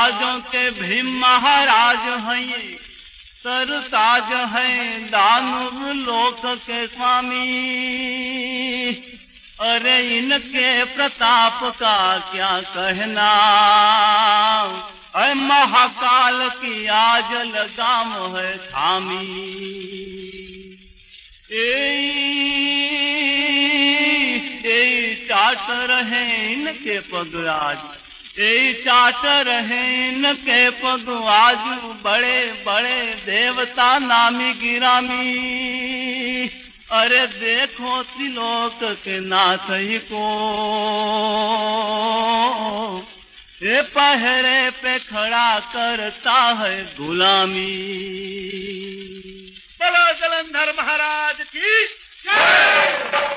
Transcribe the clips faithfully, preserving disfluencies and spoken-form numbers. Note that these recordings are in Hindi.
राजों के भीम महाराज हैं, सरताज हैं दानव लोक के स्वामी। अरे इनके प्रताप का क्या कहना, अरे महाकाल की आज लगाम है थामी। ए चाट रहे इनके पग आज, ए चाट रहे इनके पग आज, बड़े बड़े देवता नामी गिरामी। अरे देखो त्रिलोक के नाथ को, ये पहरे पे खड़ा करता है गुलामी। बोलो जलंधर महाराज की जय।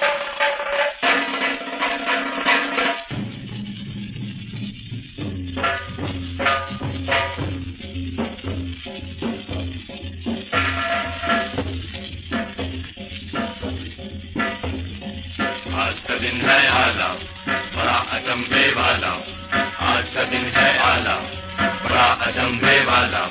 आज का दिन है आला बड़ा अचंभे वाला, आज का दिन है आला बड़ा अचंभे वाला।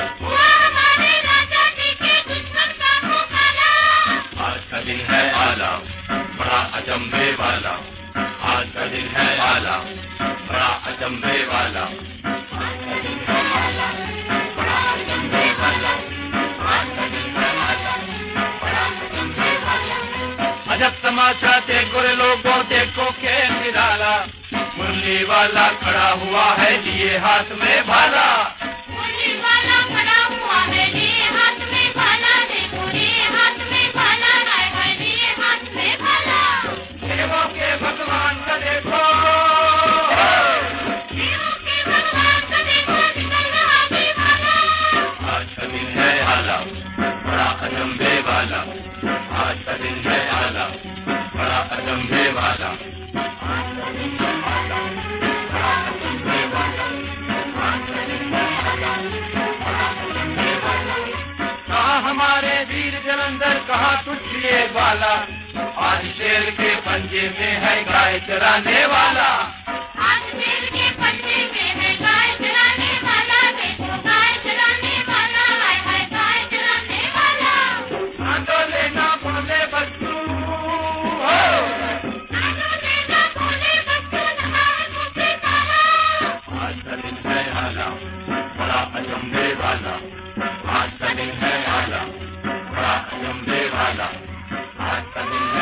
आज का दिन है आला बड़ा अचंभे वाला, आज का दिन है आला बड़ा अचंभे वाला। अजब समाचार देखो रे लोगों, देखो के निराला, मुरली वाला खड़ा हुआ है लिए हाथ में भाला। मुरली वाला खड़ा हुआ है लिए हाथ में भाला, देखो लिए हाथ में भाला, हाय हाय लिए हाथ में भाला। देवों के भगवान का देखो, देवों के भगवान का देखो, निकल रहा भी भाला। आज का दिन है आला बड़ा अचंभे वाला, आज का दिन है आला बड़ा अचंभे वाला। कहाँ हमारे वीर जलंधर, कहाँ तुझे वाला, आज शेर के पंजे में है गाय चराने वाला। आज शेर के पंजे में है गाय चराने वाला, देखो गाय चराने वाला, हाय हाय गाय चराने वाला। आंदो लेना बोले बच्चू, आंदो लेना बोले बच्चू, नहाए मुझे पाला। आज का दिन है आला बड़ा अचंभे वाला, आज का दिन है आला बड़ा अचंभे वाला, आज का दिन है